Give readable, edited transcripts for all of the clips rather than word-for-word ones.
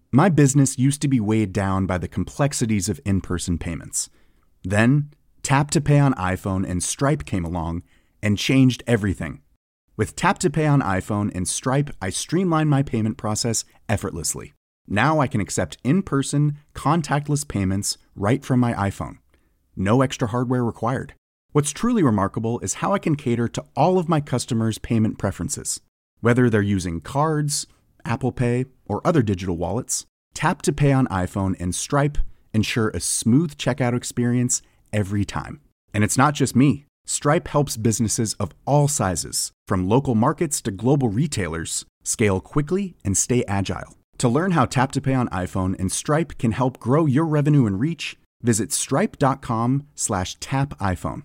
My business used to be weighed down by the complexities of in-person payments. Then, Tap to Pay on iPhone and Stripe came along and changed everything. With Tap to Pay on iPhone and Stripe, I streamlined my payment process effortlessly. Now I can accept in-person, contactless payments right from my iPhone. No extra hardware required. What's truly remarkable is how I can cater to all of my customers' payment preferences. Whether they're using cards, Apple Pay, or other digital wallets, Tap to Pay on iPhone and Stripe ensure a smooth checkout experience every time. And it's not just me. Stripe helps businesses of all sizes, from local markets to global retailers, scale quickly and stay agile. To learn how Tap to Pay on iPhone and Stripe can help grow your revenue and reach, visit stripe.com/tapiphone.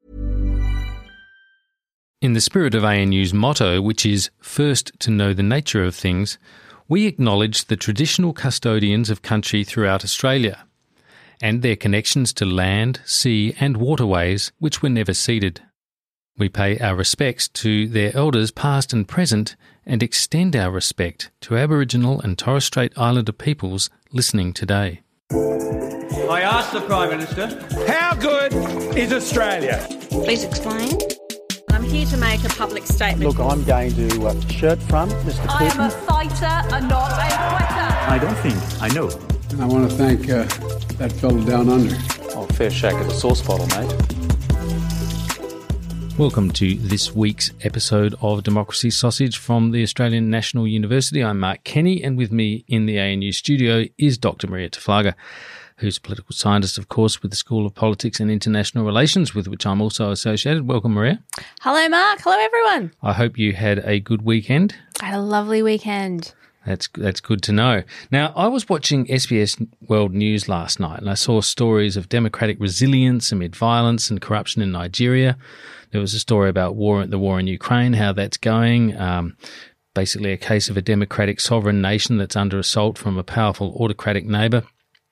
In the spirit of ANU's motto, which is first to know the nature of things, we acknowledge the traditional custodians of country throughout Australia and their connections to land, sea and waterways which were never ceded. We pay our respects to their elders past and present and extend our respect to Aboriginal and Torres Strait Islander peoples listening today. I asked the Prime Minister, how good is Australia? Please explain. I'm here to make a public statement. Look, I'm going to shirt front Mr. Putin. I am a fighter and not a quitter. I don't think I know. I want to thank that fellow down under. Oh, fair shake of the sauce bottle, mate. Welcome to this week's episode of Democracy Sausage from the Australian National University. I'm Mark Kenny, and with me in the ANU studio is Dr. Maria Taflaga, who's a political scientist, of course, with the School of Politics and International Relations, with which I'm also associated. Welcome, Maria. Hello, Mark. Hello, everyone. I hope you had a good weekend. I had a lovely weekend. That's good to know. Now, I was watching SBS World News last night, and I saw stories of democratic resilience amid violence and corruption in Nigeria. There was a story about the war in Ukraine, how that's going. Basically a case of a democratic sovereign nation that's under assault from a powerful autocratic neighbour.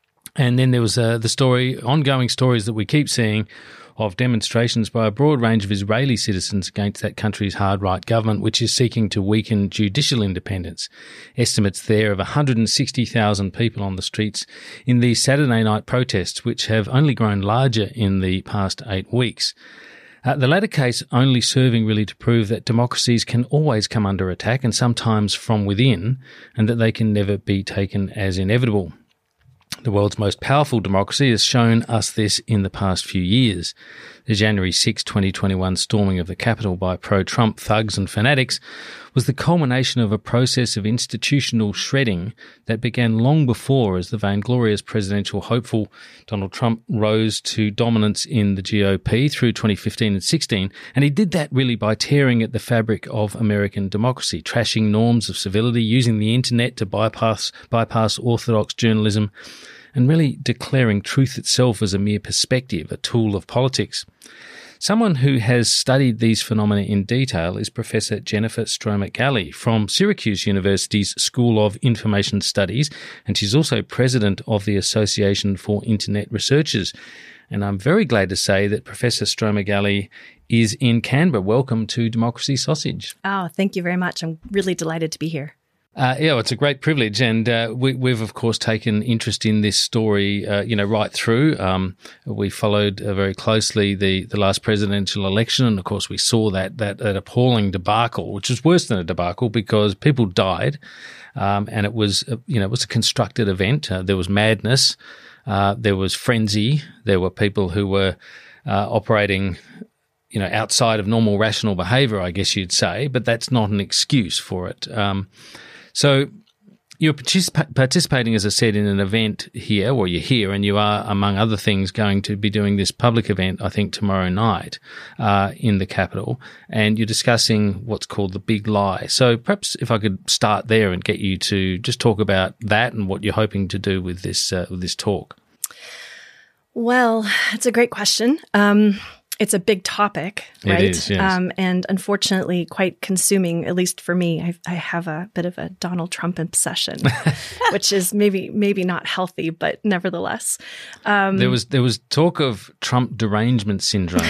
And then there was the ongoing stories that we keep seeing of demonstrations by a broad range of Israeli citizens against that country's hard-right government, which is seeking to weaken judicial independence. Estimates there of 160,000 people on the streets in these Saturday night protests, which have only grown larger in the past 8 weeks. The latter case only serving really to prove that democracies can always come under attack, and sometimes from within, and that they can never be taken as inevitable. The world's most powerful democracy has shown us this in the past few years. The January 6, 2021 storming of the Capitol by pro-Trump thugs and fanatics was the culmination of a process of institutional shredding that began long before as the vainglorious presidential hopeful Donald Trump rose to dominance in the GOP through 2015 and 16. And he did that really by tearing at the fabric of American democracy, trashing norms of civility, using the internet to bypass orthodox journalism, and really declaring truth itself as a mere perspective, a tool of politics. Someone who has studied these phenomena in detail is Professor Jennifer Stromer-Galli from Syracuse University's School of Information Studies, and she's also president of the Association for Internet Researchers. And I'm very glad to say that Professor Stromer-Galli is in Canberra. Welcome to Democracy Sausage. Oh, thank you very much. I'm really delighted to be here. It's a great privilege, and we've of course taken interest in this story, right through. We followed very closely the last presidential election, and of course we saw that appalling debacle, which was worse than a debacle because people died, and it was a constructed event. There was madness, there was frenzy, there were people who were operating, outside of normal rational behaviour, I guess you'd say, but that's not an excuse for it. So you're participating, as I said, in an event here, or you're here, and you are, among other things, going to be doing this public event, I think, tomorrow night in the Capitol, and you're discussing what's called the Big Lie. So perhaps if I could start there and get you to just talk about that and what you're hoping to do with this talk. Well, it's a great question. it's a big topic, right? It is, yes. And unfortunately quite consuming, at least for me. I have a bit of a Donald Trump obsession, which is maybe not healthy, but nevertheless. There was talk of Trump derangement syndrome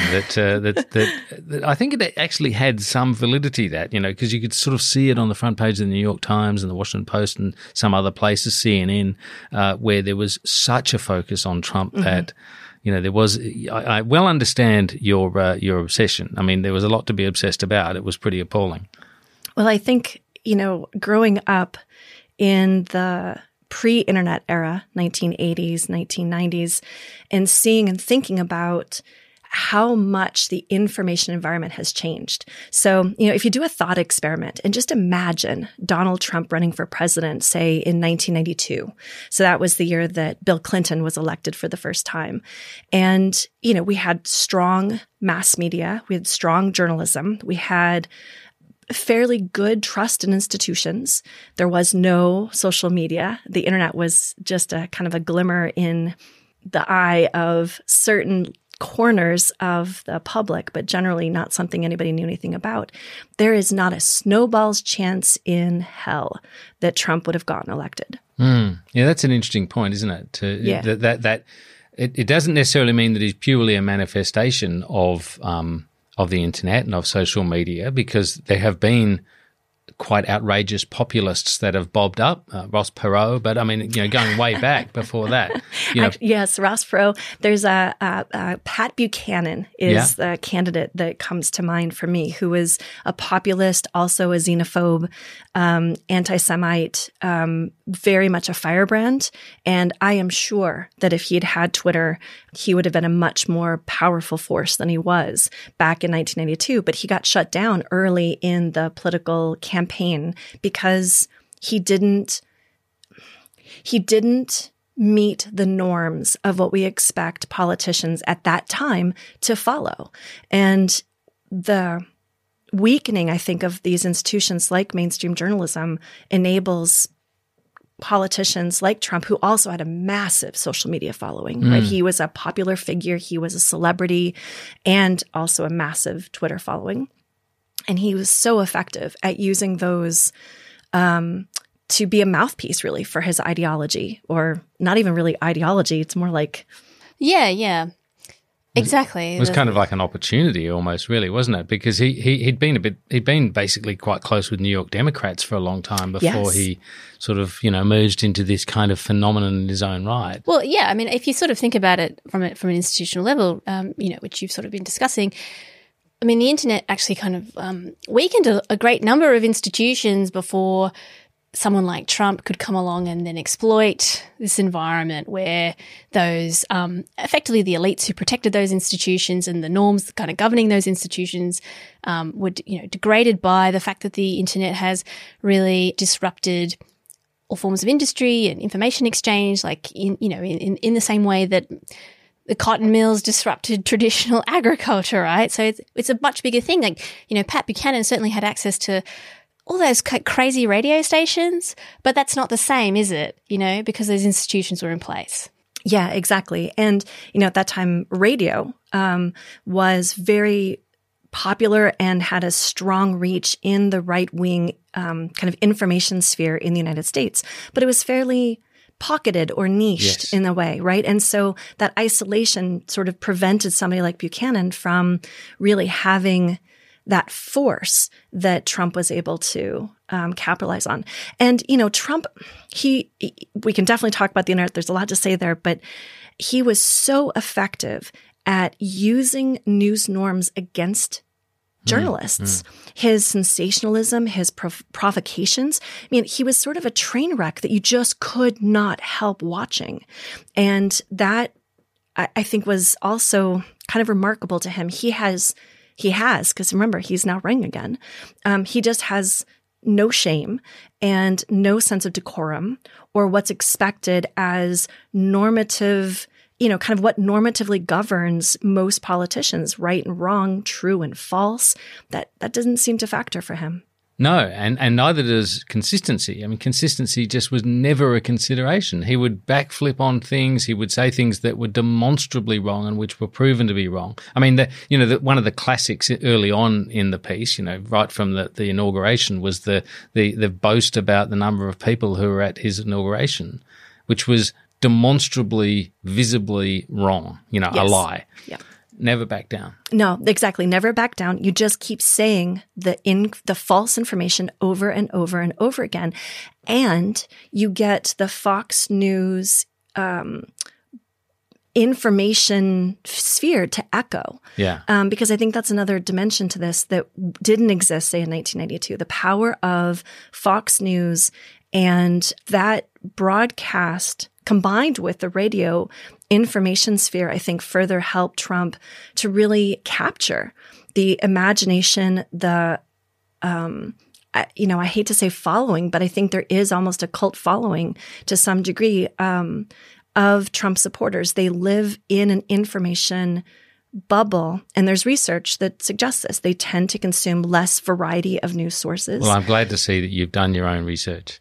that I think it actually had some validity, that, because you could sort of see it on the front page of the New York Times and the Washington Post and some other places, CNN, where there was such a focus on Trump that there was. I well understand your obsession. I mean, there was a lot to be obsessed about. It was pretty appalling. Well, I think growing up in the pre-internet era, 1980s, 1990s, and seeing and thinking about how much the information environment has changed. So, if you do a thought experiment and just imagine Donald Trump running for president, say in 1992. So that was the year that Bill Clinton was elected for the first time. And, we had strong mass media, we had strong journalism, we had fairly good trust in institutions. There was no social media. The internet was just a kind of a glimmer in the eye of certain corners of the public, but generally not something anybody knew anything about. There is not a snowball's chance in hell that Trump would have gotten elected. Yeah, that's an interesting point, isn't it? It doesn't necessarily mean that he's purely a manifestation of the internet and of social media, because there have been quite outrageous populists that have bobbed up, Ross Perot, but I mean, going way back before that. Yes, Ross Perot. There's Pat Buchanan is the candidate that comes to mind for me, who is a populist, also a xenophobe, anti-Semite, very much a firebrand. And I am sure that if he'd had Twitter, he would have been a much more powerful force than he was back in 1992. But he got shut down early in the political campaign because he didn't meet the norms of what we expect politicians at that time to follow. And the weakening, I think, of these institutions like mainstream journalism enables politicians like Trump, who also had a massive social media following, right? He was a popular figure, he was a celebrity, and also a massive Twitter following. And he was so effective at using those to be a mouthpiece, really, for his ideology, or not even really ideology. It's more like, yeah, exactly. It was kind of like an opportunity, almost, really, wasn't it? Because he'd been basically quite close with New York Democrats for a long time before he sort of merged into this kind of phenomenon in his own right. Well, yeah, I mean, if you sort of think about it from an institutional level, which you've sort of been discussing. I mean, the internet actually kind of weakened a great number of institutions before someone like Trump could come along and then exploit this environment where those effectively the elites who protected those institutions and the norms kind of governing those institutions were degraded by the fact that the internet has really disrupted all forms of industry and information exchange, like in the same way that the cotton mills disrupted traditional agriculture, right? So it's a much bigger thing. Like, Pat Buchanan certainly had access to all those crazy radio stations, but that's not the same, is it? Because those institutions were in place. Yeah, exactly. And, at that time, radio was very popular and had a strong reach in the right-wing kind of information sphere in the United States. But it was fairly pocketed or niched in a way, right? And so that isolation sort of prevented somebody like Buchanan from really having that force that Trump was able to capitalize on. And, Trump, we can definitely talk about the internet. There's a lot to say there, but he was so effective at using news norms against journalists. His sensationalism, his provocations. I mean, he was sort of a train wreck that you just could not help watching. And that, I think, was also kind of remarkable to him. He has, because remember, he's now running again. He just has no shame and no sense of decorum or what's expected as normative, kind of what normatively governs most politicians, right and wrong, true and false. That doesn't seem to factor for him. No, and neither does consistency. I mean, consistency just was never a consideration. He would backflip on things. He would say things that were demonstrably wrong and which were proven to be wrong. I mean, one of the classics early on in the piece, right from the inauguration, was the boast about the number of people who were at his inauguration, which was demonstrably, visibly wrong. Yes. A lie. Yeah. Never back down. No, exactly. Never back down. You just keep saying the false information over and over and over again. And you get the Fox News information sphere to echo. Yeah. Because I think that's another dimension to this that didn't exist, say, in 1992. The power of Fox News and that broadcast combined with the radio information sphere, I think further helped Trump to really capture the imagination, I hate to say following, but I think there is almost a cult following to some degree of Trump supporters. They live in an information bubble, and there's research that suggests this. They tend to consume less variety of news sources. Well, I'm glad to see that you've done your own research.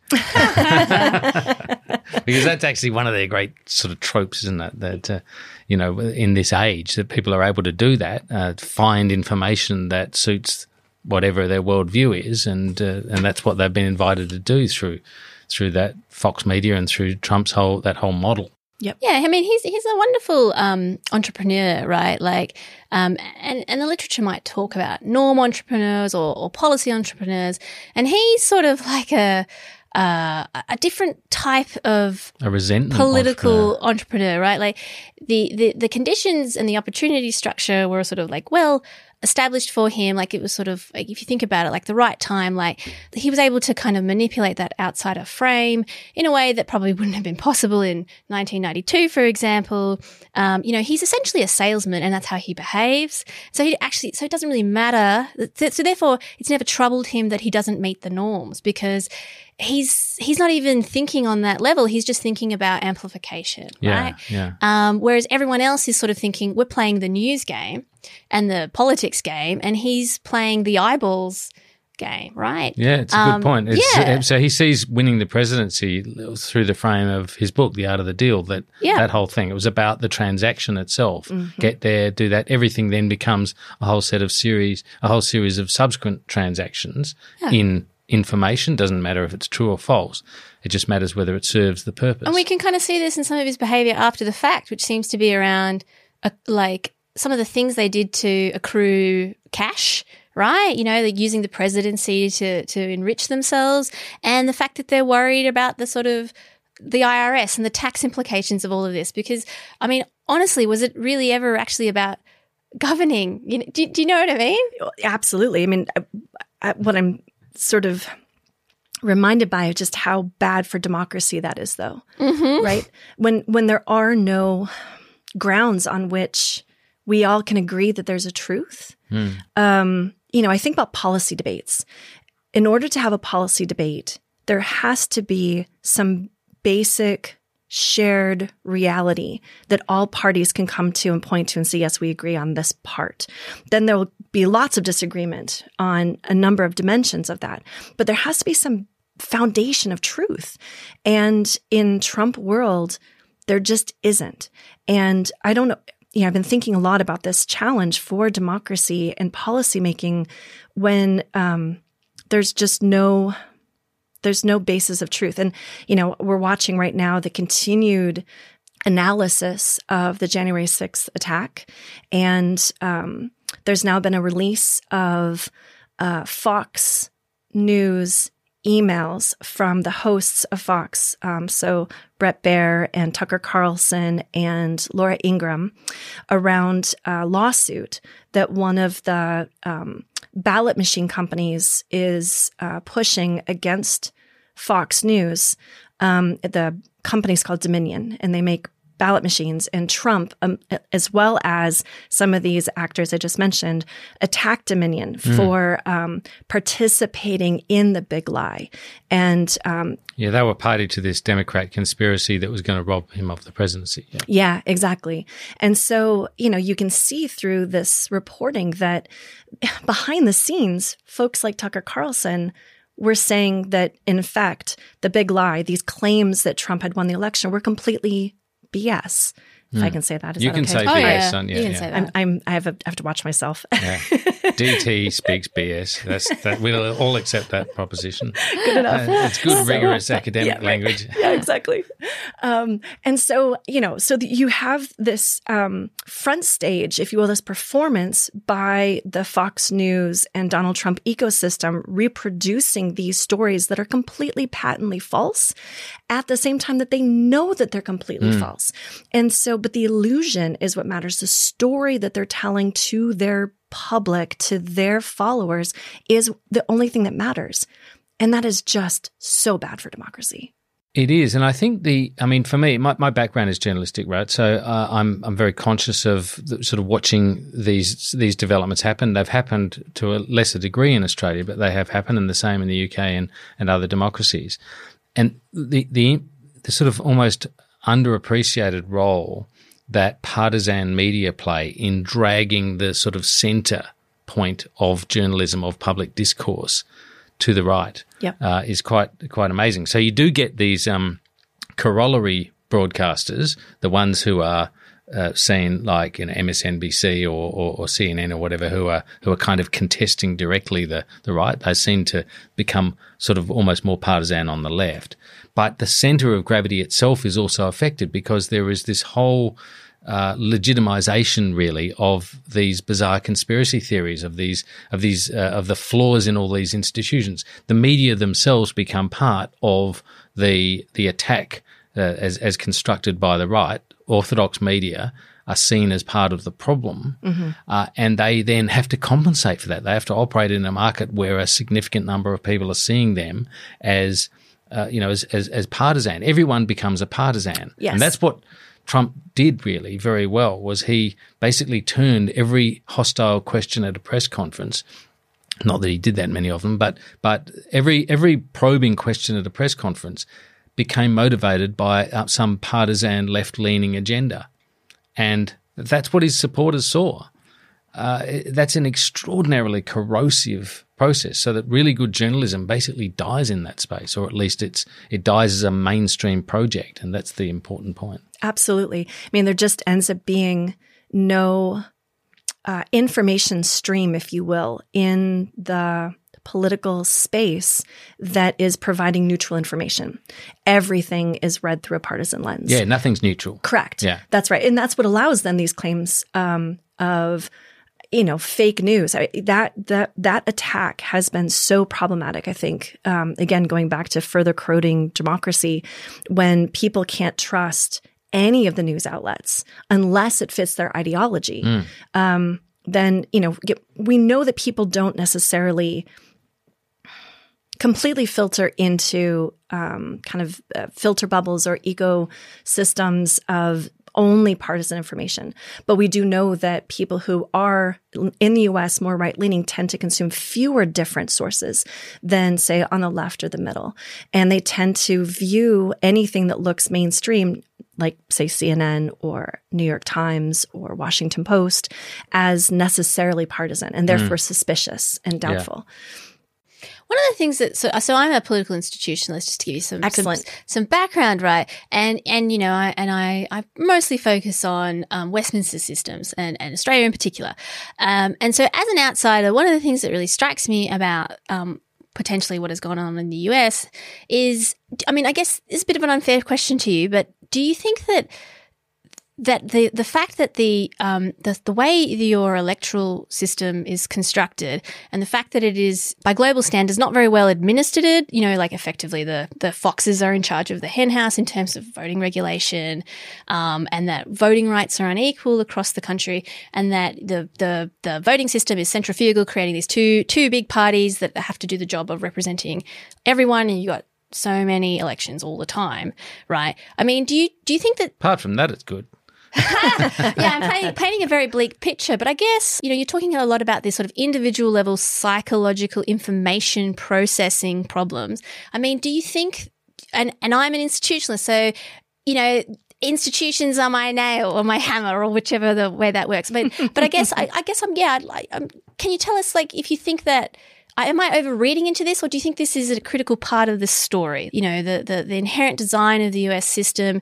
Because that's actually one of their great sort of tropes, isn't it? That, in this age, that people are able to do that, find information that suits whatever their worldview is, and that's what they've been invited to do through that Fox Media and through Trump's whole model. Yep. Yeah, I mean, he's a wonderful entrepreneur, right? Like, and the literature might talk about norm entrepreneurs or policy entrepreneurs, and he's sort of like a different type of a resentment political entrepreneur, right? Like the conditions and the opportunity structure were sort of like well established for him. Like it was sort of like, if you think about it, like the right time, like he was able to kind of manipulate that outsider frame in a way that probably wouldn't have been possible in 1992, for example. He's essentially a salesman, and that's how he behaves. So it doesn't really matter. So therefore, it's never troubled him that he doesn't meet the norms, because he's not even thinking on that level. He's just thinking about amplification, right? Yeah. Whereas everyone else is sort of thinking, we're playing the news game and the politics game, and he's playing the eyeballs game, right? Yeah, it's a good point. So he sees winning the presidency through the frame of his book, The Art of the Deal, that whole thing. It was about the transaction itself. Mm-hmm. Get there, do that. Everything then becomes a whole series of subsequent transactions in information. Doesn't matter if it's true or false. It just matters whether it serves the purpose. And we can kind of see this in some of his behavior after the fact, which seems to be around like some of the things they did to accrue cash, right? Like using the presidency to enrich themselves, and the fact that they're worried about the sort of the IRS and the tax implications of all of this. Because, I mean, honestly, was it really ever actually about governing? Do you know what I mean? Absolutely. I mean, what I'm sort of reminded by just how bad for democracy that is, though, right? When there are no grounds on which we all can agree that there's a truth. I think about policy debates. In order to have a policy debate, there has to be some basic shared reality that all parties can come to and point to and say, yes, we agree on this part. Then there will be lots of disagreement on a number of dimensions of that. But there has to be some foundation of truth. And in Trump world, there just isn't. And I don't know. I've been thinking a lot about this challenge for democracy and policymaking when there's no basis of truth. And, we're watching right now the continued analysis of the January 6th attack. And there's now been a release of Fox News emails from the hosts of Fox, so Bret Baier and Tucker Carlson and Laura Ingraham, around a lawsuit that one of the ballot machine companies is pushing against Fox News. The company's called Dominion, and they make ballot machines, and Trump, as well as some of these actors I just mentioned, attacked Dominion for participating in the big lie. And they were party to this Democrat conspiracy that was going to rob him of the presidency. Yeah, exactly. And so, you can see through this reporting that behind the scenes, folks like Tucker Carlson were saying that, in fact, the big lie, these claims that Trump had won the election, were completely BS. If I can say that, is you that can okay? say BS, son. You can say that. I have to watch myself. Yeah. DT speaks BS. We'll all accept that proposition. Good enough. It's good, rigorous academic language. Yeah, exactly. And so, you have this front stage, if you will, this performance by the Fox News and Donald Trump ecosystem reproducing these stories that are completely patently false at the same time that they know that they're completely false. And so, but the illusion is what matters. The story that they're telling to their public, to their followers, is the only thing that matters. And that is just so bad for democracy. It is. And I think for me, my background is journalistic, right? So I'm very conscious of sort of watching these developments happen. They've happened to a lesser degree in Australia, but they have happened, and the same in the UK and other democracies. And the sort of almost underappreciated role that partisan media play in dragging the sort of centre point of journalism, of public discourse, to the right is quite amazing. So you do get these corollary broadcasters, the ones who are seen like MSNBC or CNN or whatever, who are kind of contesting directly the right. They seem to become sort of almost more partisan on the left. But the centre of gravity itself is also affected, because there is this whole legitimization, really, of these bizarre conspiracy theories, of the flaws in all these institutions. The media themselves become part of the attack as constructed by the right. Orthodox media are seen as part of the problem, and they then have to compensate for that. They have to operate in a market where a significant number of people are seeing them as partisan. Everyone becomes a partisan. Yes. And that's what Trump did really very well, was he basically turned every hostile question at a press conference. Not that he did that many of them, but every probing question at a press conference became motivated by some partisan left-leaning agenda. And that's what his supporters saw. That's an extraordinarily corrosive process, so that really good journalism basically dies in that space, or at least it dies as a mainstream project, and that's the important point. Absolutely. I mean, there just ends up being no information stream, if you will, in the political space that is providing neutral information. Everything is read through a partisan lens. Yeah, nothing's neutral. Correct. Yeah. That's right. And that's what allows then these claims of fake news. That attack has been so problematic, I think. Again, going back to further corroding democracy, when people can't trust any of the news outlets unless it fits their ideology, then, we know that people don't necessarily completely filter into filter bubbles or ecosystems of only partisan information. But we do know that people who are in the U.S. more right-leaning tend to consume fewer different sources than, say, on the left or the middle. And they tend to view anything that looks mainstream, like, say, CNN or New York Times or Washington Post, as necessarily partisan and therefore suspicious and doubtful. Yeah. One of the things that so I'm a political institutionalist, just to give you some background, right? And I mostly focus on Westminster systems and Australia in particular. And so as an outsider, one of the things that really strikes me about potentially what has gone on in the US is, I guess it's a bit of an unfair question to you, but do you think that the fact that the way your electoral system is constructed, and the fact that it is by global standards not very well administered, like effectively the foxes are in charge of the hen house in terms of voting regulation, and that voting rights are unequal across the country, and that the voting system is centrifugal, creating these two big parties that have to do the job of representing everyone, and you got so many elections all the time, right? I mean, do you think that? Apart from that, it's good. Yeah, I'm painting a very bleak picture, but I guess, you're talking a lot about this sort of individual level psychological information processing problems. I mean, do you think, and I'm an institutionalist, so, institutions are my nail or my hammer or whichever the way that works. But I guess can you tell us, if you think that, am I overreading into this, or do you think this is a critical part of the story? The inherent design of the US system,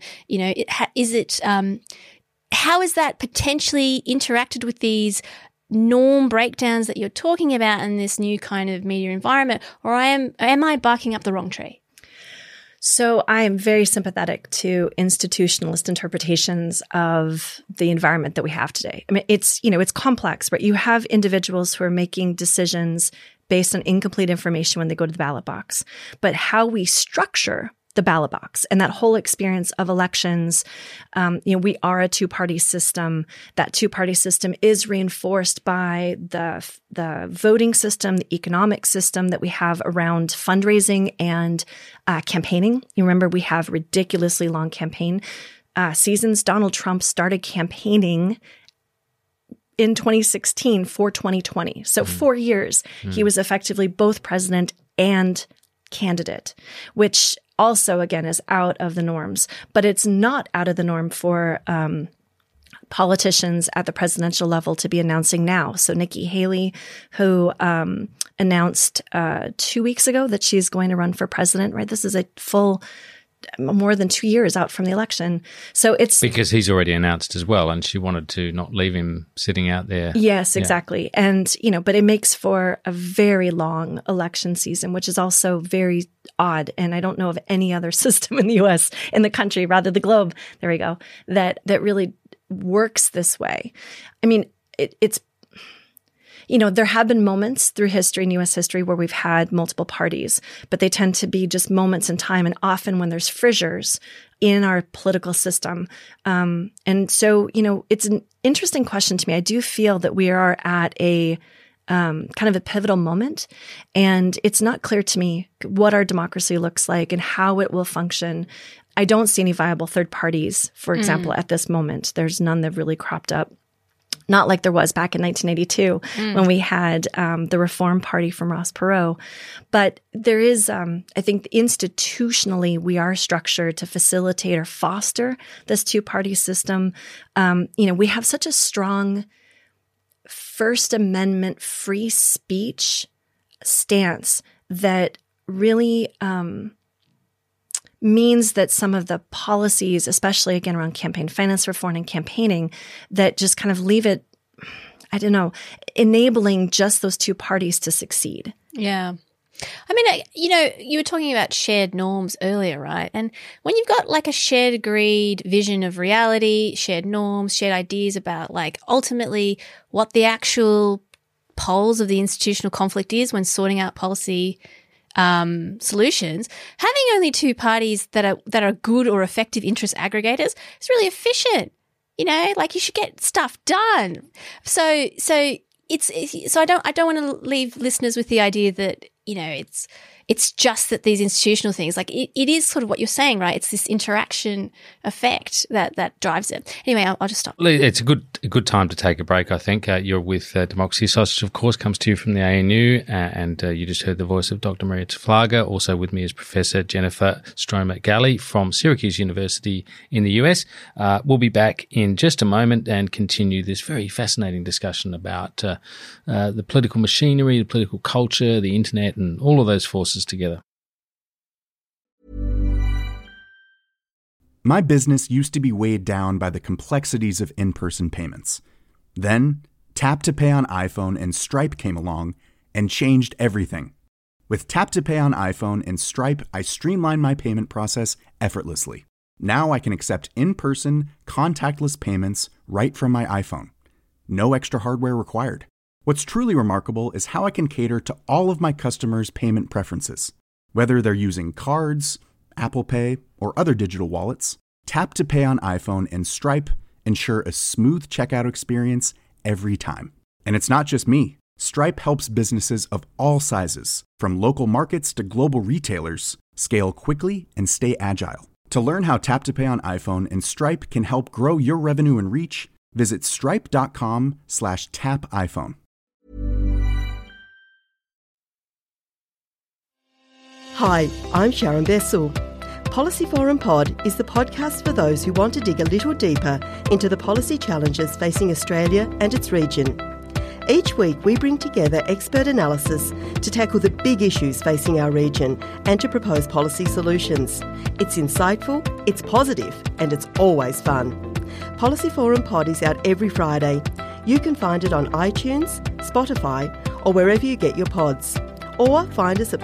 how is that potentially interacted with these norm breakdowns that you're talking about in this new kind of media environment, or am I barking up the wrong tree? So I am very sympathetic to institutionalist interpretations of the environment that we have today. I mean, it's complex, right? You have individuals who are making decisions based on incomplete information when they go to the ballot box. But how we structure the ballot box and that whole experience of elections, we are a two-party system. That two-party system is reinforced by the voting system, the economic system that we have around fundraising and campaigning. You remember we have ridiculously long campaign seasons. Donald Trump started campaigning in 2016 for 2020. So 4 years, he was effectively both president and candidate, which also, again, is out of the norms. But it's not out of the norm for politicians at the presidential level to be announcing now. So Nikki Haley, who announced 2 weeks ago that she's going to run for president, right? This is a full more than 2 years out from the election. So it's because he's already announced as well, and she wanted to not leave him sitting out there. Yes, exactly. Yeah. And, but it makes for a very long election season, which is also very odd. And I don't know of any other system in the US, in the country, rather the globe, there we go, that really works this way. I mean, it's there have been moments through history, in U.S. history, where we've had multiple parties, but they tend to be just moments in time, and often when there's fissures in our political system. And so, it's an interesting question to me. I do feel that we are at a kind of a pivotal moment, and it's not clear to me what our democracy looks like and how it will function. I don't see any viable third parties, for example, at this moment. There's none that have really cropped up. Not like there was back in 1982 when we had the Reform Party from Ross Perot. But there is, I think institutionally, we are structured to facilitate or foster this two-party system. We have such a strong First Amendment free speech stance that really means that some of the policies, especially again around campaign finance reform and campaigning, that just kind of leave it, enabling just those two parties to succeed. Yeah. I mean, you were talking about shared norms earlier, right? And when you've got like a shared agreed vision of reality, shared norms, shared ideas about ultimately what the actual poles of the institutional conflict is when sorting out policy solutions, having only two parties that are good or effective interest aggregators is really efficient. You should get stuff done. So I don't want to leave listeners with the idea that it's just that these institutional things, it is sort of what you're saying, right? It's this interaction effect that drives it. Anyway, I'll just stop. It's a good time to take a break, I think. You're with Democracy Sausage, of course, comes to you from the ANU, and you just heard the voice of Dr. Maria Taflaga. Also with me is Professor Jennifer Stromer-Galley from Syracuse University in the US. We'll be back in just a moment and continue this very fascinating discussion about the political machinery, the political culture, the internet, and all of those forces together. My business used to be weighed down by the complexities of in-person payments. Then, Tap to Pay on iPhone and Stripe came along and changed everything. With Tap to Pay on iPhone and Stripe, I streamlined my payment process effortlessly. Now I can accept in-person, contactless payments right from my iPhone. No extra hardware required. What's truly remarkable is how I can cater to all of my customers' payment preferences. Whether they're using cards, Apple Pay, or other digital wallets, Tap to Pay on iPhone and Stripe ensure a smooth checkout experience every time. And it's not just me. Stripe helps businesses of all sizes, from local markets to global retailers, scale quickly, and stay agile. To learn how Tap to Pay on iPhone and Stripe can help grow your revenue and reach, visit stripe.com/tapiphone. Hi, I'm Sharon Bessel. Policy Forum Pod is the podcast for those who want to dig a little deeper into the policy challenges facing Australia and its region. Each week we bring together expert analysis to tackle the big issues facing our region and to propose policy solutions. It's insightful, it's positive, and it's always fun. Policy Forum Pod is out every Friday. You can find it on iTunes, Spotify, or wherever you get your pods. Or find us at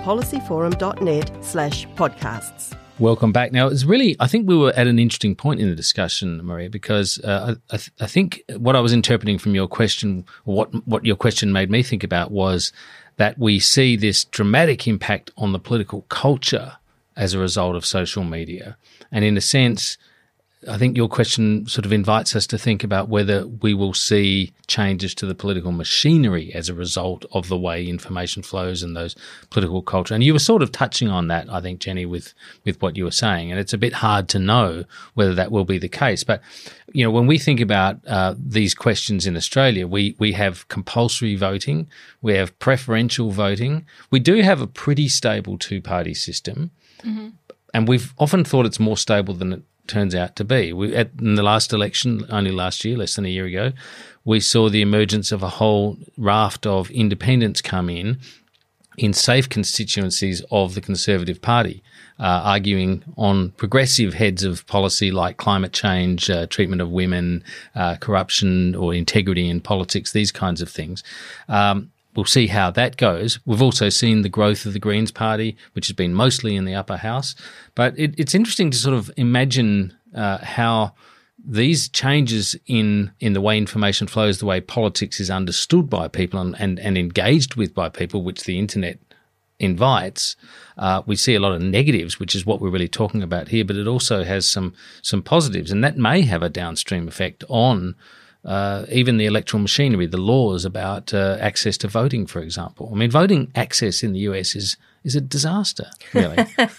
policyforum.net/podcasts. Welcome back. Now, it's really, I think we were at an interesting point in the discussion, Maria, because I think what I was interpreting from your question, what your question made me think about was that we see this dramatic impact on the political culture as a result of social media. And in a sense, I think your question sort of invites us to think about whether we will see changes to the political machinery as a result of the way information flows and those political culture. And you were sort of touching on that, I think, Jenny, with what you were saying. And it's a bit hard to know whether that will be the case. But, you know, when we think about these questions in Australia, we have compulsory voting, we have preferential voting. We do have a pretty stable two-party system. Mm-hmm. And we've often thought it's more stable than it turns out to be. In the last election, only last year, less than a year ago, we saw the emergence of a whole raft of independents come in safe constituencies of the Conservative Party, arguing on progressive heads of policy like climate change, treatment of women, corruption or integrity in politics, these kinds of things. We'll see how that goes. We've also seen the growth of the Greens Party, which has been mostly in the upper house. But it's interesting to sort of imagine how these changes in the way information flows, the way politics is understood by people and engaged with by people, which the internet invites. We see a lot of negatives, which is what we're really talking about here, but it also has some positives, and that may have a downstream effect on even the electoral machinery, the laws about access to voting, for example. I mean, voting access in the US is a disaster, really.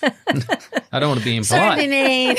I don't want to be impolite. Sorry, mean.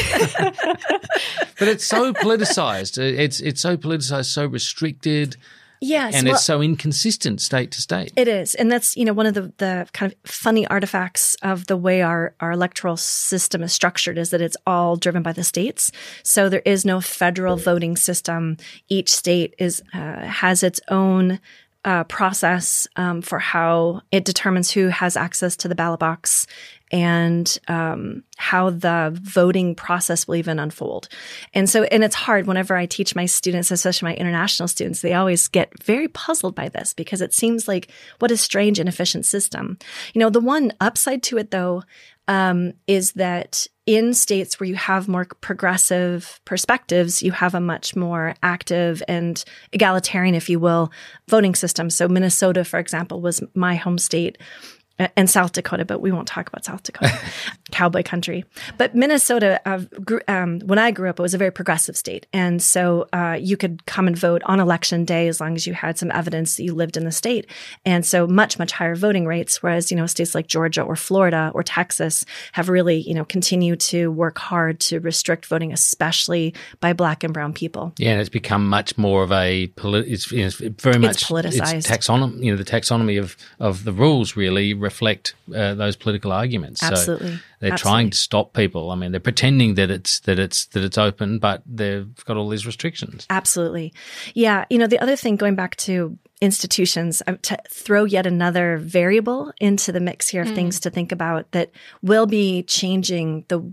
But it's so politicized. It's so politicized, so restricted. Yes, and it's so inconsistent state to state. It is. And that's, one of the kind of funny artifacts of the way our electoral system is structured is that it's all driven by the states. So there is no federal voting system. Each state has its own process for how it determines who has access to the ballot box and how the voting process will even unfold. And it's hard whenever I teach my students, especially my international students, they always get very puzzled by this because it seems like what a strange, inefficient system. The one upside to it, though, is that in states where you have more progressive perspectives, you have a much more active and egalitarian, if you will, voting system. So Minnesota, for example, was my home state, and South Dakota, but we won't talk about South Dakota, cowboy country. But Minnesota, when I grew up, it was a very progressive state. And so you could come and vote on election day as long as you had some evidence that you lived in the state. And so much, much higher voting rates, whereas, states like Georgia or Florida or Texas have really, continued to work hard to restrict voting, especially by Black and brown people. Yeah, and it's become much more of a it's very much politicized. It's taxonomy, the taxonomy of the rules really reflect those political arguments. Absolutely. So they're trying to stop people. I mean, they're pretending that it's open, but they've got all these restrictions. Absolutely. Yeah. The other thing, going back to institutions, to throw yet another variable into the mix here of things to think about that will be changing the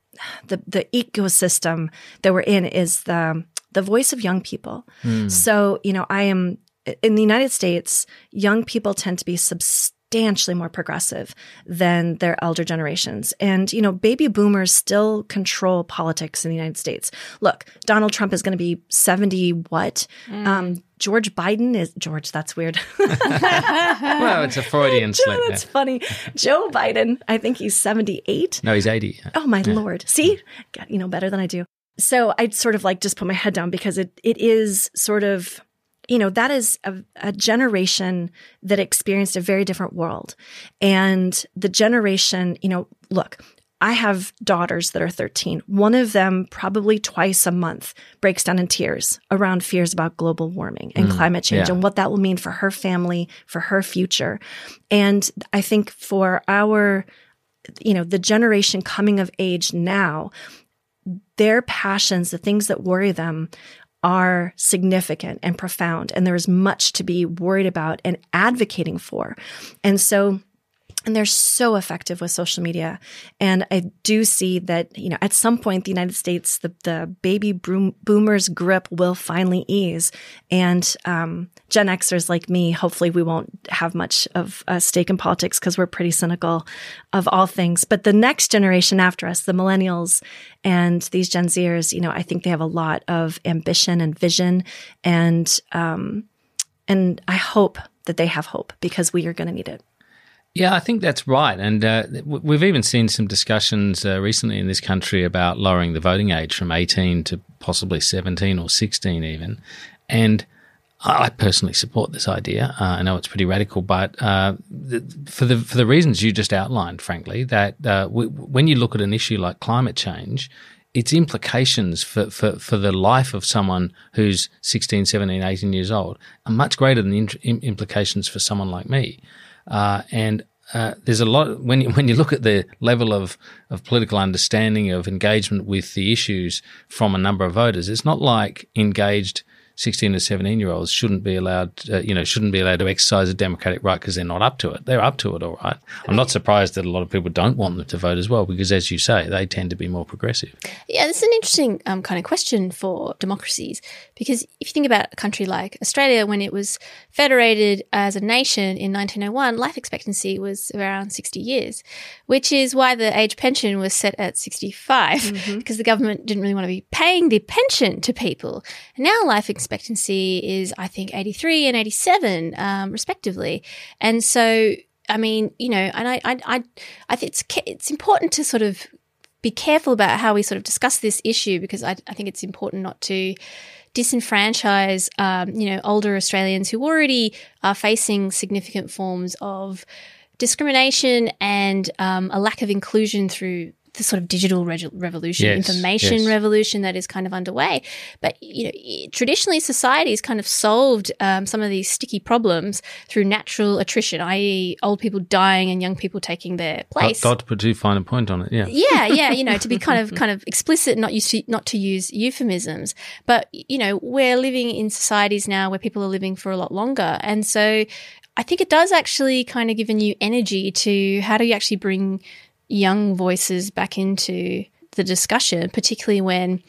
ecosystem that we're in is the voice of young people. So, I am in the United States, young people tend to be substantially more progressive than their elder generations. And, baby boomers still control politics in the United States. Look, Donald Trump is going to be 70 what? George Biden is – George, that's weird. Well, it's a Freudian slip. That's funny. Joe Biden, I think he's 78. No, he's 80. Oh, my Lord. See? Better than I do. So I'd sort of just put my head down because it is sort of – that is a generation that experienced a very different world. And the generation, look, I have daughters that are 13. One of them probably twice a month breaks down in tears around fears about global warming and climate change and what that will mean for her family, for her future. And I think for our, the generation coming of age now, their passions, the things that worry them, are significant and profound. And there is much to be worried about and advocating for. And they're so effective with social media. And I do see that, at some point, the United States, the baby boomers' grip will finally ease. And Gen Xers like me, hopefully we won't have much of a stake in politics because we're pretty cynical of all things. But the next generation after us, the millennials and these Gen Zers, I think they have a lot of ambition and vision. And I hope that they have hope because we are going to need it. Yeah, I think that's right. And we've even seen some discussions recently in this country about lowering the voting age from 18 to possibly 17 or 16 even. And I personally support this idea. I know it's pretty radical, but for the reasons you just outlined, frankly, that when you look at an issue like climate change, its implications for the life of someone who's 16, 17, 18 years old are much greater than the implications for someone like me. And there's a lot when you look at the level of political understanding, of engagement with the issues from a number of voters. It's not like engaged 16 to 17-year-olds shouldn't be allowed to exercise a democratic right because they're not up to it. They're up to it, all right. I'm not surprised that a lot of people don't want them to vote as well because, as you say, they tend to be more progressive. Yeah, this is an interesting kind of question for democracies because if you think about a country like Australia, when it was federated as a nation in 1901, life expectancy was around 60 years, which is why the age pension was set at 65 because the government didn't really want to be paying the pension to people. And now life expectancy is, I think, 83 and 87, respectively. And so, I mean, and I think it's important to sort of be careful about how we sort of discuss this issue because I think it's important not to disenfranchise, older Australians who already are facing significant forms of discrimination and a lack of inclusion through the sort of digital revolution, information revolution that is kind of underway. But, traditionally society has kind of solved some of these sticky problems through natural attrition, i.e. old people dying and young people taking their place. Not to put too fine a point on it, yeah. Yeah, to be kind of explicit, not to use euphemisms. But, we're living in societies now where people are living for a lot longer. And so I think it does actually kind of give a new energy to how do you actually bring young voices back into the discussion, particularly when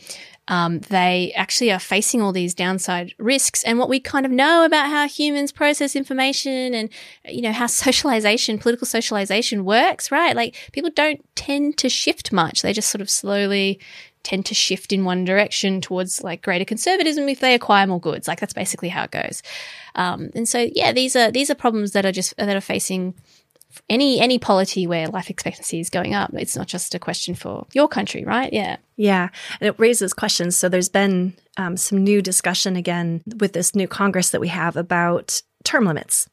they actually are facing all these downside risks. And what we kind of know about how humans process information and, how political socialization works, right? Like people don't tend to shift much. They just sort of slowly tend to shift in one direction towards like greater conservatism if they acquire more goods. Like that's basically how it goes. And so, these are problems that are facing any polity where life expectancy is going up. It's not just a question for your country, right? Yeah. Yeah. And it raises questions. So there's been some new discussion again with this new Congress that we have about term limits.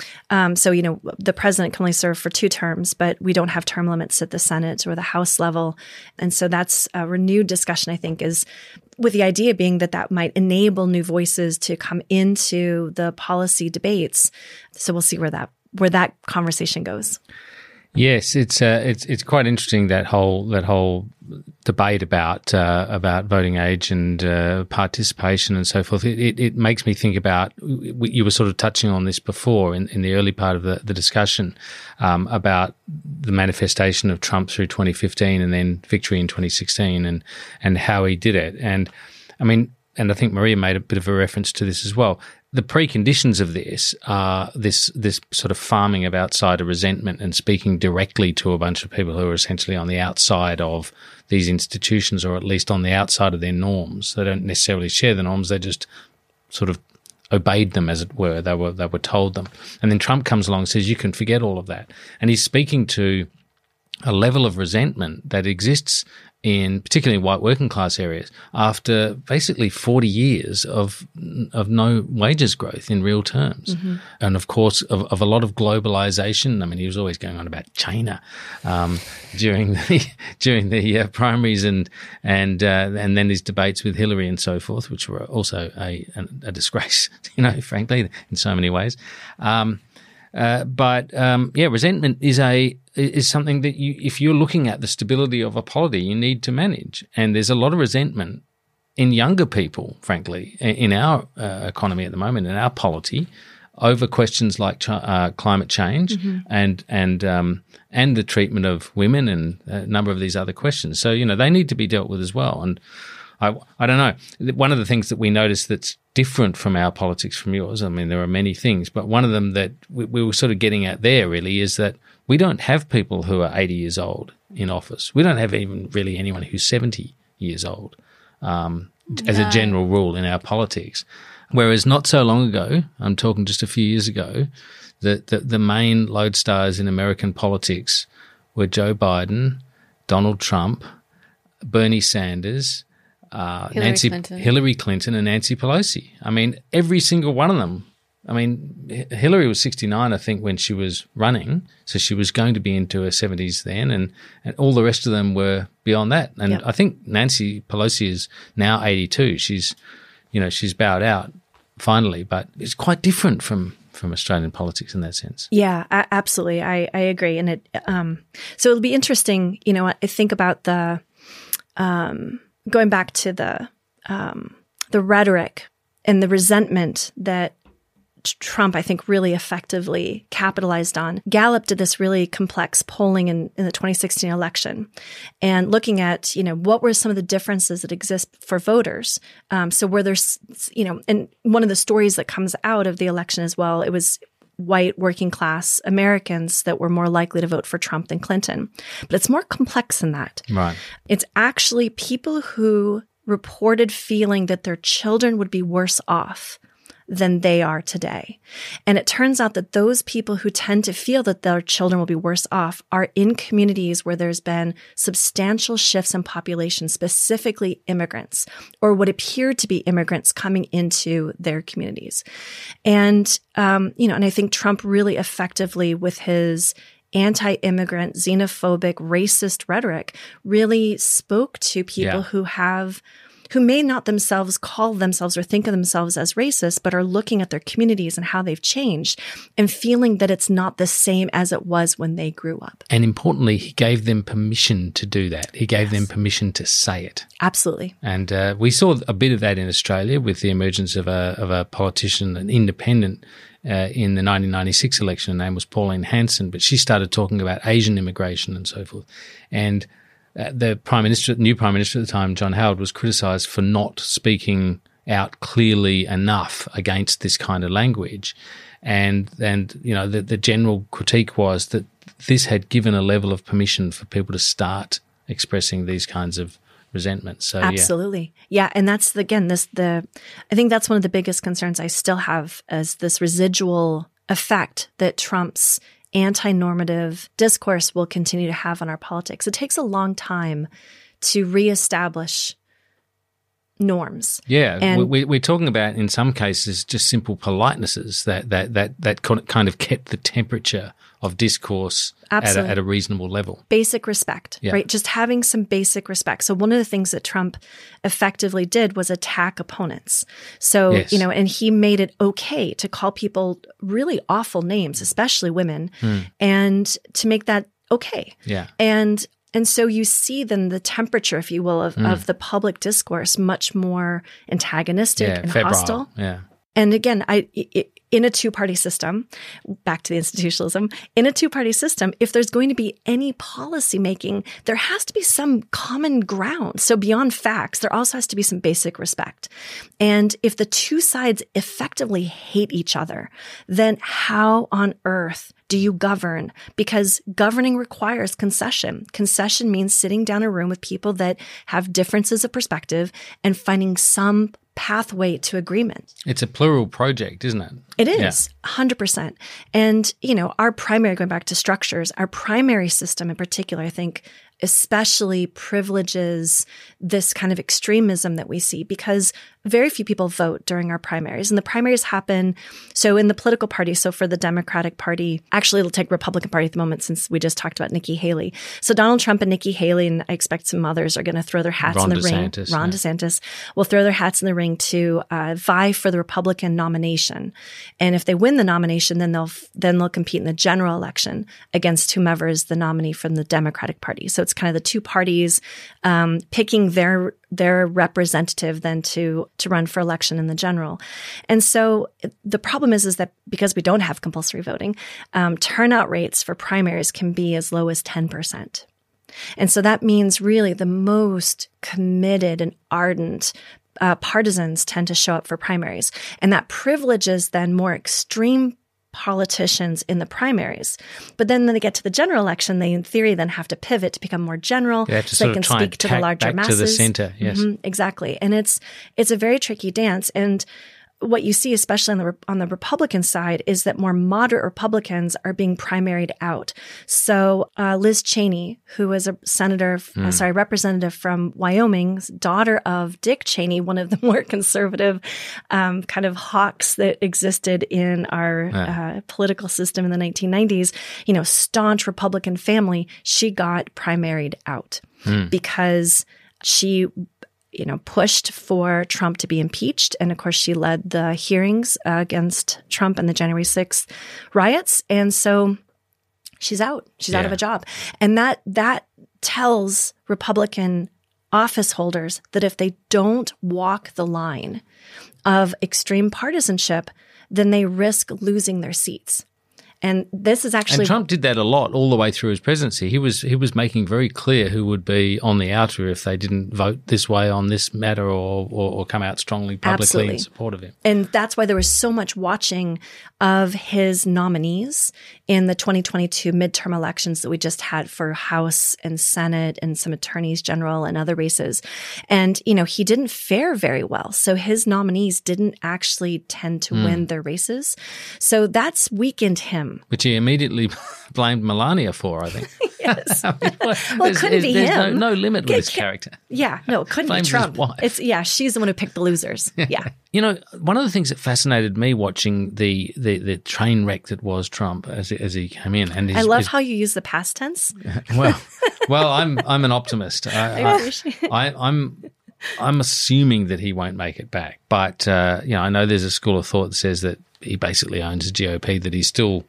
The president can only serve for 2 terms, but we don't have term limits at the Senate or the House level. And so that's a renewed discussion, I think, is with the idea being that might enable new voices to come into the policy debates. So we'll see where that conversation goes. Yes, it's quite interesting that whole debate about voting age and participation and so forth. It makes me think about, you were sort of touching on this before in the early part of the discussion about the manifestation of Trump through 2015 and then victory in 2016 and how he did it. And I mean, and I think Maria made a bit of a reference to this as well. The preconditions of this are this sort of farming of outsider resentment and speaking directly to a bunch of people who are essentially on the outside of these institutions, or at least on the outside of their norms. They don't necessarily share the norms; they just sort of obeyed them, as it were. They were told them. And then Trump comes along and says, "You can forget all of that," and he's speaking to a level of resentment that exists in particularly white working class areas after basically 40 years of no wages growth in real terms. Mm-hmm. And of course, of a lot of globalization. I mean, he was always going on about China during the primaries and then his debates with Hillary and so forth, which were also a disgrace, frankly, in so many ways. Resentment is something that if you're looking at the stability of a polity, you need to manage. And there's a lot of resentment in younger people, frankly, in our economy at the moment, in our polity, over questions like climate change mm-hmm. and the treatment of women and a number of these other questions. So, they need to be dealt with as well. And I don't know. One of the things that we notice that's different from our politics from yours, I mean, there are many things, but one of them that we were sort of getting at there really is that we don't have people who are 80 years old in office. We don't have even really anyone who's 70 years old as a general rule in our politics. Whereas not so long ago, I'm talking just a few years ago, the main lodestars in American politics were Joe Biden, Donald Trump, Bernie Sanders, Hillary Clinton and Nancy Pelosi. I mean, every single one of them. I mean, Hillary was 69, I think, when she was running, so she was going to be into her 70s then, and all the rest of them were beyond that. And yep. I think Nancy Pelosi is now 82. She's bowed out finally, but it's quite different from Australian politics in that sense. Yeah, absolutely. I agree. And so it'll be interesting, I think about the going back to the rhetoric and the resentment that Trump, I think, really effectively capitalized on. Gallup did this really complex polling in the 2016 election and looking at, what were some of the differences that exist for voters. So where there's, and one of the stories that comes out of the election as well, it was white working class Americans that were more likely to vote for Trump than Clinton. But it's more complex than that. Right. It's actually people who reported feeling that their children would be worse off than they are today. And it turns out that those people who tend to feel that their children will be worse off are in communities where there's been substantial shifts in population, specifically immigrants, or what appear to be immigrants coming into their communities. And, and I think Trump really effectively with his anti-immigrant, xenophobic, racist rhetoric really spoke to people who may not themselves call themselves or think of themselves as racist, but are looking at their communities and how they've changed and feeling that it's not the same as it was when they grew up. And importantly, he gave them permission to do that. He gave them permission to say it. Absolutely. And we saw a bit of that in Australia with the emergence of a politician, an independent, in the 1996 election. Her name was Pauline Hanson, but she started talking about Asian immigration and so forth. And the new Prime Minister at the time, John Howard, was criticised for not speaking out clearly enough against this kind of language. And the general critique was that this had given a level of permission for people to start expressing these kinds of resentment. So absolutely. Yeah. And that's, again, I think that's one of the biggest concerns I still have as this residual effect that Trump's anti-normative discourse will continue to have on our politics. It takes a long time to reestablish norms. Yeah, and we're talking about, in some cases, just simple politenesses that kind of kept the temperature of discourse at a reasonable level. Basic respect, right? Just having some basic respect. So one of the things that Trump effectively did was attack opponents. So, and he made it okay to call people really awful names, especially women, and to make that okay. Yeah. And so you see then the temperature, if you will, of the public discourse much more antagonistic and febrile. Hostile. Yeah. And again, in a two-party system, back to the institutionalism, in a two-party system, if there's going to be any policy making, there has to be some common ground. So beyond facts, there also has to be some basic respect. And if the two sides effectively hate each other, then how on earth do you govern? Because governing requires concession. Concession means sitting down in a room with people that have differences of perspective and finding some pathway to agreement. It's a plural project, isn't it? It is, 100%. And, our primary, going back to structures, our primary system in particular, I think, especially privileges this kind of extremism that we see because very few people vote during our primaries. And the primaries happen, so in the political party, so for the Democratic Party, actually it'll take Republican Party at the moment since we just talked about Nikki Haley. So Donald Trump and Nikki Haley, and I expect some others, are going to throw their hats in the ring. Ron DeSantis will throw their hats in the ring to vie for the Republican nomination. And if they win the nomination, then they'll compete in the general election against whomever is the nominee from the Democratic Party. So it's kind of the two parties picking their representative then to run for election in the general. And so the problem is that because we don't have compulsory voting, turnout rates for primaries can be as low as 10%. And so that means really the most committed and ardent partisans tend to show up for primaries. And that privileges then more extreme politicians in the primaries. But then when they get to the general election, they in theory then have to pivot to become more general so they can speak to the larger masses. To the center, yes. Exactly. And it's a very tricky dance. And what you see, especially on the Republican side, is that more moderate Republicans are being primaried out. So Liz Cheney, who is a representative from Wyoming, daughter of Dick Cheney, one of the more conservative kind of hawks that existed in our political system in the 1990s, staunch Republican family, she got primaried out because she pushed for Trump to be impeached. And of course, she led the hearings against Trump in the January 6th riots. And so she's out. She's out of a job. And that tells Republican office holders that if they don't walk the line of extreme partisanship, then they risk losing their seats. And this is actually— And Trump did that a lot all the way through his presidency. He was making very clear who would be on the outer if they didn't vote this way on this matter or come out strongly publicly in support of him. And that's why there was so much watching of his nominees in the 2022 midterm elections that we just had for House and Senate and some attorneys general and other races. And, he didn't fare very well. So his nominees didn't actually tend to win their races. So that's weakened him. Which he immediately blamed Melania for, I think. Yes. Well, it couldn't be him. There's no limit with this character. Yeah, no, it couldn't be Trump. She's the one who picked the losers. Yeah. One of the things that fascinated me watching the train wreck that was Trump as he came in, and I love how you use the past tense. Well, I'm an optimist. I appreciate it. I'm assuming that he won't make it back, but I know there's a school of thought that says that he basically owns the GOP, that he's still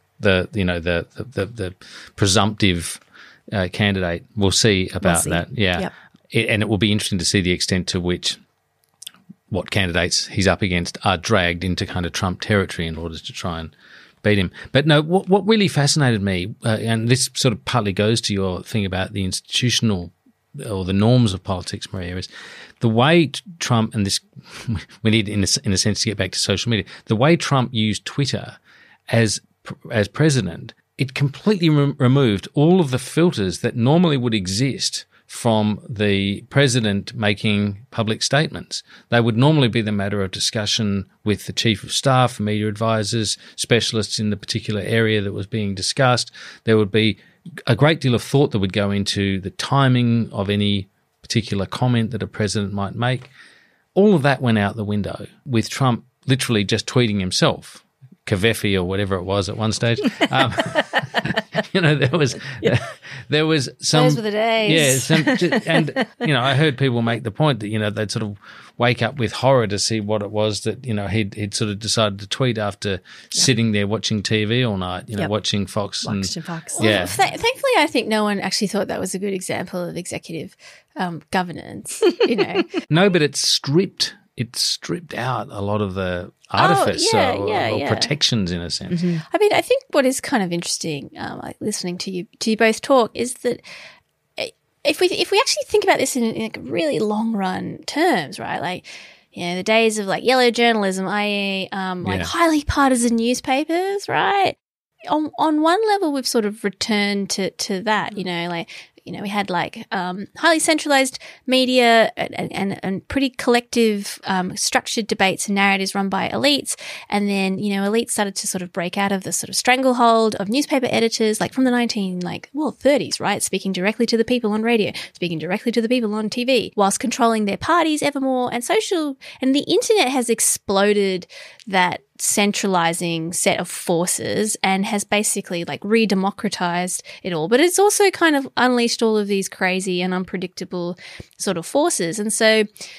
the presumptive candidate. We'll see about that. Yeah. Yep. And it will be interesting to see the extent to which what candidates he's up against are dragged into kind of Trump territory in order to try and beat him. But no, what really fascinated me, and this sort of partly goes to your thing about the institutional or the norms of politics, Maria, is the way Trump, and this we need in a sense to get back to social media, the way Trump used Twitter as president, it completely removed all of the filters that normally would exist from the president making public statements. They would normally be the matter of discussion with the chief of staff, media advisors, specialists in the particular area that was being discussed. There would be a great deal of thought that would go into the timing of any particular comment that a president might make. All of that went out the window with Trump literally just tweeting himself, Kavefi or whatever it was at one stage. There was some— Those were the days. Yeah, and I heard people make the point that they'd sort of wake up with horror to see what it was that he'd sort of decided to tweet after sitting there watching TV all night, watching Fox. Watching Fox. Well, thankfully, I think no one actually thought that was a good example of executive governance. No, but it stripped out a lot of the artifice or protections in a sense. Mm-hmm. I mean, I think what is kind of interesting, like listening to you both talk, is that if we actually think about this in like really long run terms, right? Like, the days of like yellow journalism, i.e., highly partisan newspapers, right? On one level, we've sort of returned to that, like we had like highly centralized media and pretty collective, structured debates and narratives run by elites. And then, elites started to sort of break out of the sort of stranglehold of newspaper editors, like from the 30s, right? Speaking directly to the people on radio, speaking directly to the people on TV, whilst controlling their parties ever more. And the internet has exploded that centralizing set of forces and has basically like re-democratized it all. But it's also kind of unleashed all of these crazy and unpredictable sort of forces. And so,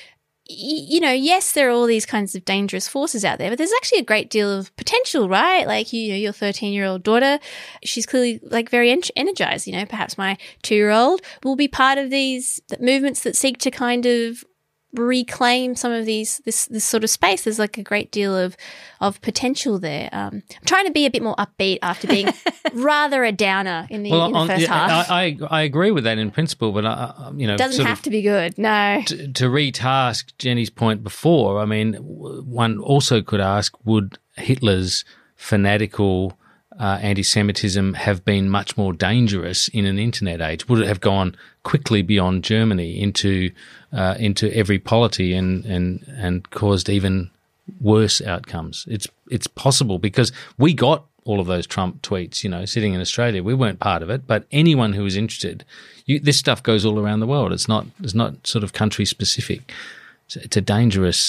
yes, there are all these kinds of dangerous forces out there, but there's actually a great deal of potential, right? Like, your 13-year-old daughter, she's clearly like very energized. Perhaps my 2-year-old will be part of these movements that seek to kind of reclaim some of this sort of space. There's like a great deal of potential there. I'm trying to be a bit more upbeat after being rather a downer in the first half. I agree with that in principle, but doesn't have to be good. No. To retask Jenny's point before, I mean, one also could ask: would Hitler's fanatical anti-Semitism have been much more dangerous in an internet age? Would it have gone quickly beyond Germany into every polity and caused even worse outcomes? It's possible, because we got all of those Trump tweets, sitting in Australia. We weren't part of it, but anyone who is interested, this stuff goes all around the world. It's not sort of country specific. It's a dangerous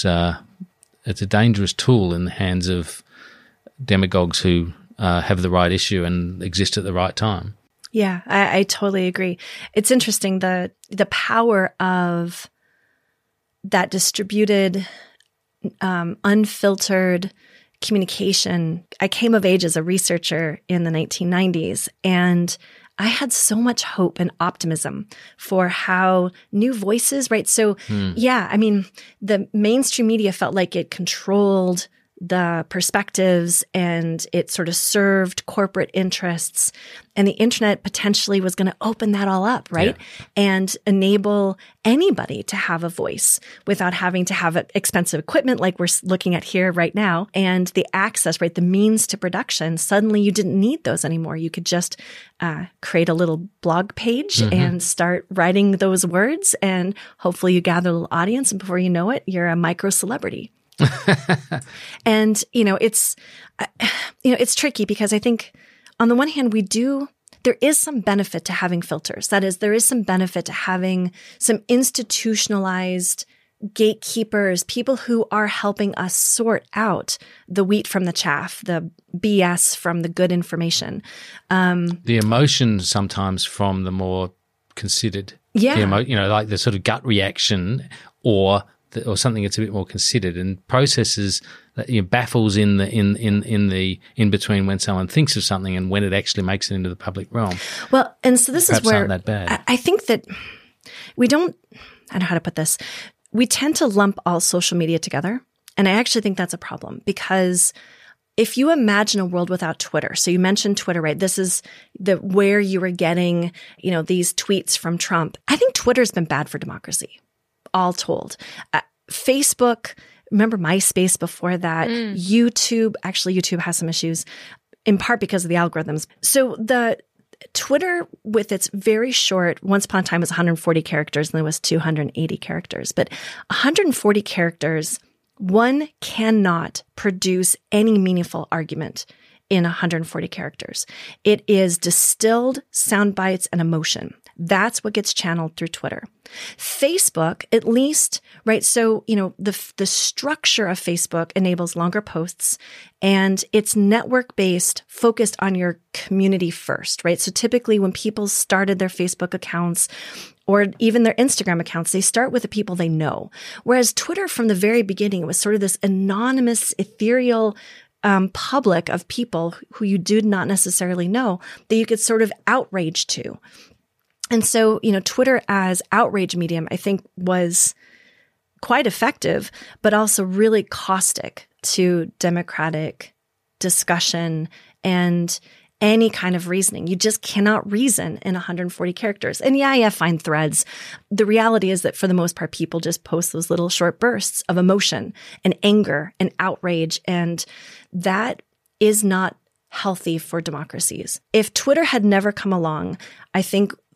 tool in the hands of demagogues who have the right issue and exist at the right time. Yeah, I totally agree. It's interesting, the power of that distributed, unfiltered communication. I came of age as a researcher in the 1990s, and I had so much hope and optimism for how new voices, right? So, yeah, I mean, the mainstream media felt like it controlled the perspectives and it sort of served corporate interests, and the internet potentially was going to open that all up, right? Yeah. And enable anybody to have a voice without having to have expensive equipment like we're looking at here right now, and the access, right? The means to production. Suddenly you didn't need those anymore. You could just create a little blog page and start writing those words, and hopefully you gather a little audience, and before you know it, you're a micro celebrity. And, it's tricky, because I think on the one hand, there is some benefit to having filters. That is, there is some benefit to having some institutionalized gatekeepers, people who are helping us sort out the wheat from the chaff, the BS from the good information. The emotion sometimes from the more considered. Yeah. Like the sort of gut reaction or something that's a bit more considered, and processes that baffles in between when someone thinks of something and when it actually makes it into the public realm. Well, and so this is where that bad. I think that I don't know how to put this. We tend to lump all social media together, and I actually think that's a problem, because if you imagine a world without Twitter, so you mentioned Twitter, right? This is where you were getting, these tweets from Trump. I think Twitter's been bad for democracy, all told. Facebook, remember MySpace before that, YouTube has some issues, in part because of the algorithms. So the Twitter, with its very short, once upon a time was 140 characters, and then it was 280 characters. But 140 characters, one cannot produce any meaningful argument in 140 characters. It is distilled sound bites and emotion. That's what gets channeled through Twitter. Facebook, at least, right? So, the structure of Facebook enables longer posts, and it's network-based, focused on your community first, right? So typically when people started their Facebook accounts or even their Instagram accounts, they start with the people they know. Whereas Twitter, from the very beginning, it was sort of this anonymous, ethereal public of people who you did not necessarily know that you could sort of outrage to. And so, Twitter as outrage medium, I think, was quite effective, but also really caustic to democratic discussion and any kind of reasoning. You just cannot reason in 140 characters. And yeah, find threads. The reality is that for the most part, people just post those little short bursts of emotion and anger and outrage, and that is not healthy for democracies. If Twitter had never come along, I think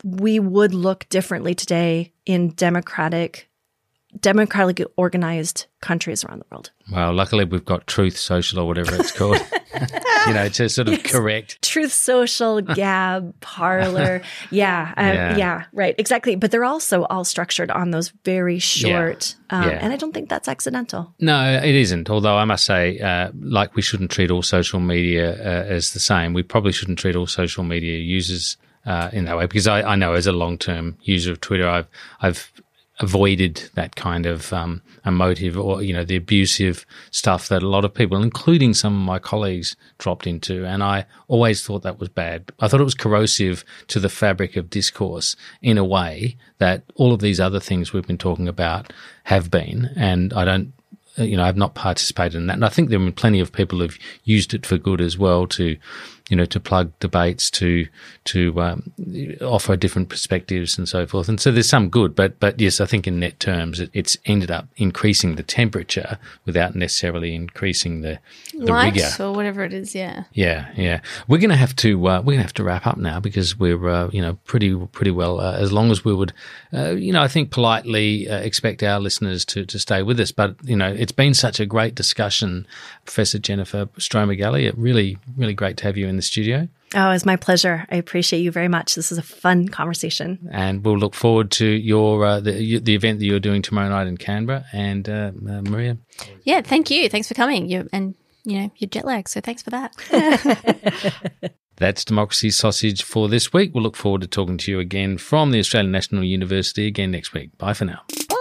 we would look differently today in democratically organized countries around the world. Well, luckily we've got Truth Social or whatever it's called, to sort of correct. Truth Social, Gab, Parler. Yeah, right, exactly. But they're also all structured on those very short, and I don't think that's accidental. No, it isn't. Although I must say, like we shouldn't treat all social media as the same. We probably shouldn't treat all social media users in that way, because I know as a long-term user of Twitter, I've avoided that kind of emotive or, the abusive stuff that a lot of people, including some of my colleagues, dropped into. And I always thought that was bad. I thought it was corrosive to the fabric of discourse in a way that all of these other things we've been talking about have been. And I don't, I've not participated in that. And I think there have been plenty of people who've used it for good as well to plug debates, to offer different perspectives and so forth. And so there's some good, but yes, I think in net terms, it's ended up increasing the temperature without necessarily increasing the light rigor or whatever it is. Yeah. Yeah. We're going to have to wrap up now, because we're pretty well as long as we would I think politely expect our listeners to stay with us. But it's been such a great discussion, Professor Jennifer Stromer-Galley. Really, really great to have you in the studio. Oh, it's my pleasure. I appreciate you very much. This is a fun conversation. And we'll look forward to your the event that you're doing tomorrow night in Canberra. And Maria? Yeah, thank you. Thanks for coming. You're jet lagged, so thanks for that. That's Democracy Sausage for this week. We'll look forward to talking to you again from the Australian National University again next week. Bye for now. Bye.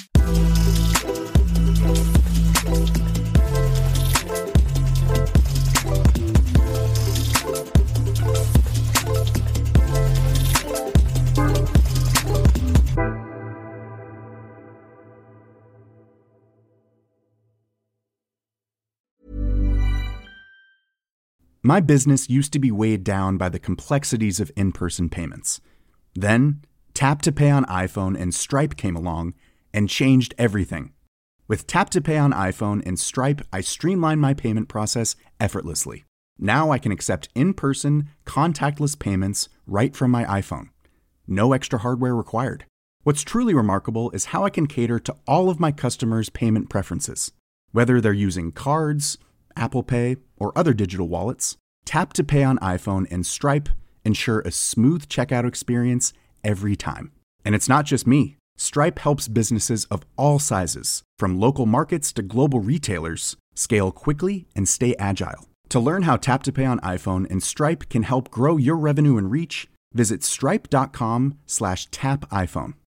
My business used to be weighed down by the complexities of in-person payments. Then, Tap to Pay on iPhone and Stripe came along and changed everything. With Tap to Pay on iPhone and Stripe, I streamlined my payment process effortlessly. Now I can accept in-person, contactless payments right from my iPhone. No extra hardware required. What's truly remarkable is how I can cater to all of my customers' payment preferences. Whether they're using cards, Apple Pay, or other digital wallets, Tap to Pay on iPhone and Stripe ensure a smooth checkout experience every time. And it's not just me. Stripe helps businesses of all sizes, from local markets to global retailers, scale quickly and stay agile. To learn how Tap to Pay on iPhone and Stripe can help grow your revenue and reach, visit stripe.com/tapiphone.